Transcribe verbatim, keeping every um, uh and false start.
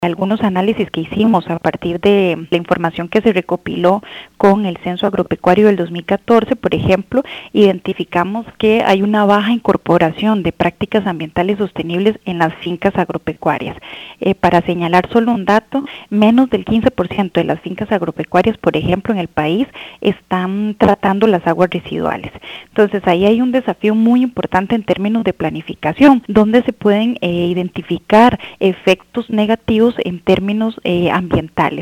algunos análisis que hicimos a partir de la información que se recopiló con el Censo Agropecuario del dos mil catorce, por ejemplo, identificamos que hay una baja incorporación de prácticas ambientales sostenibles en las fincas agropecuarias. Eh, para señalar solo un dato, menos del quince por ciento de las fincas agropecuarias, por ejemplo, en el país, están tratando las aguas residuales. Entonces, ahí hay un desafío muy importante en términos de planificación, donde se pueden eh, identificar efectos negativos en términos eh, ambientales.